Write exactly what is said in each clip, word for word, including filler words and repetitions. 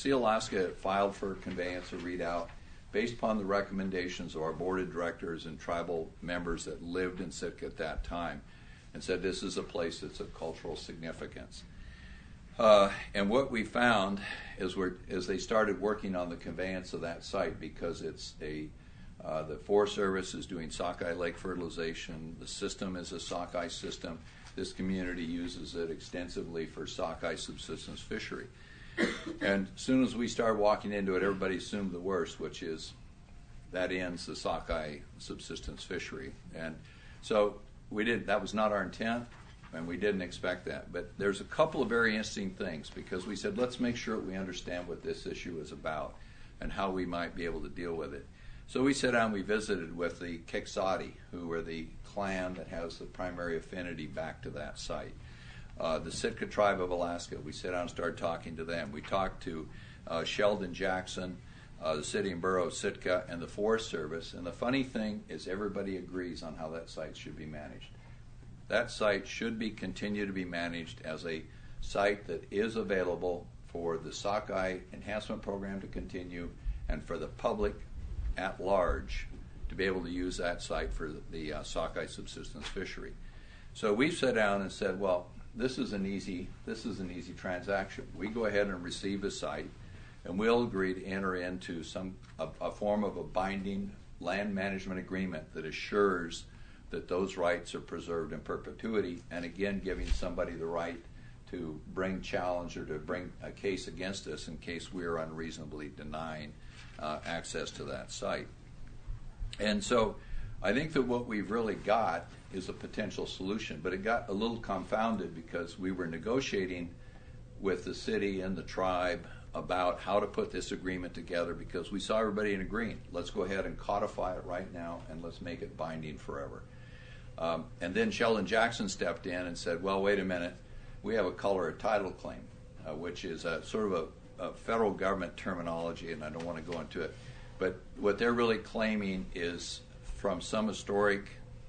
Sealaska filed for conveyance or readout based upon the recommendations of our board of directors and tribal members that lived in Sitka at that time, and said this is a place that's of cultural significance. Uh, and what we found is we're, as they started working on the conveyance of that site, because it's a uh, the Forest Service is doing sockeye lake fertilization. The system is a sockeye system. This community uses it extensively for sockeye subsistence fishery. And as soon as we started walking into it, everybody assumed the worst, which is that ends the sockeye subsistence fishery. And so we did. That was not our intent, and we didn't expect that. But there's a couple of very interesting things, because we said, let's make sure we understand what this issue is about and how we might be able to deal with it. So we sat down, we visited with the Kiksati, who are the clan that has the primary affinity back to that site. Uh, the Sitka tribe of Alaska, we sat down and started talking to them. We talked to uh, Sheldon Jackson, uh, the city and borough of Sitka, and the Forest Service. And the funny thing is everybody agrees on how that site should be managed. That site should be continue to be managed as a site that is available for the sockeye enhancement program to continue and for the public at large to be able to use that site for the uh, sockeye subsistence fishery. So we sat down and said, well, this is an easy this is an easy transaction. We go ahead and receive the site, and we'll agree to enter into some a, a form of a binding land management agreement that assures that those rights are preserved in perpetuity, and again giving somebody the right to bring challenge or to bring a case against us in case we are unreasonably denying uh, access to that site. And so I think that what we've really got is a potential solution, but it got a little confounded because we were negotiating with the city and the tribe about how to put this agreement together, because we saw everybody in agreement. Let's go ahead and codify it right now and let's make it binding forever. Um, and then Sheldon Jackson stepped in and said, well, wait a minute, we have a color of title claim, uh, which is a sort of a, a federal government terminology, and I don't want to go into it. But what they're really claiming is from some historic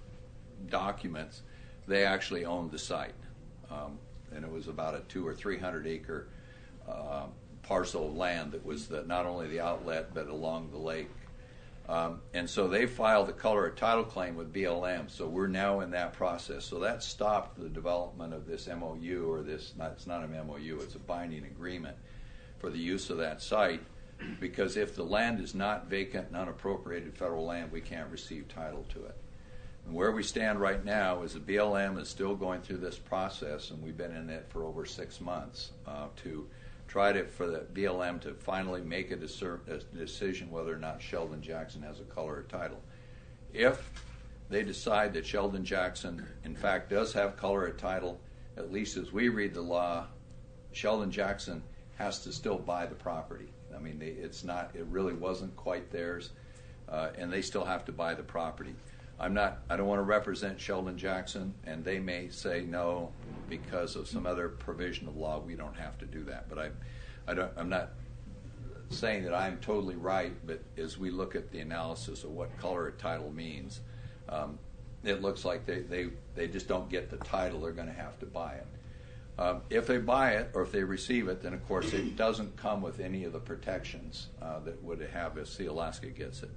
documents, they actually owned the site. Um, and it was about a two or three hundred acre uh, parcel of land that was the, not only the outlet but along the lake. Um, and so they filed a color of title claim with B L M. So we're now in that process. So that stopped the development of this M O U, or this, not, it's not an M O U, it's a binding agreement for the use of that site, because if the land is not vacant and unappropriated federal land, we can't receive title to it. And where we stand right now is the B L M is still going through this process, and we've been in it for over six months uh, to try to, for the B L M to finally make a, discer- a decision whether or not Sheldon Jackson has a color or title. If they decide that Sheldon Jackson, in fact, does have color or title, at least as we read the law, Sheldon Jackson has to still buy the property. I mean, they, it's not, it really wasn't quite theirs, uh, and they still have to buy the property. I'm not, I don't want to represent Sheldon Jackson, and they may say no because of some other provision of law. We don't have to do that. But I, I don't, I'm not saying that I'm totally right, but as we look at the analysis of what color of title means, um, it looks like they, they, they just don't get the title. They're going to have to buy it. Um, if they buy it or if they receive it, then of course it doesn't come with any of the protections uh, that would have if Sealaska gets it.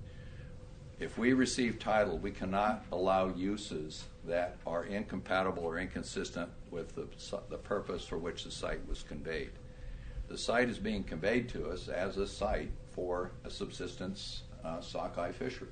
If we receive title, we cannot allow uses that are incompatible or inconsistent with the, the purpose for which the site was conveyed. The site is being conveyed to us as a site for a subsistence uh, sockeye fishery.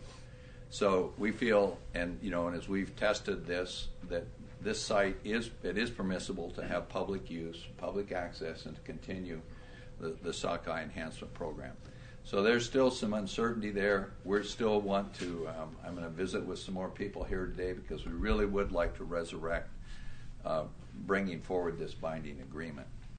So we feel, and you know, and as we've tested this, that this site is it is permissible to have public use, public access, and to continue the, the sockeye enhancement program. So there's still some uncertainty there. We still want to, um, I'm going to visit with some more people here today because we really would like to resurrect uh, bringing forward this binding agreement.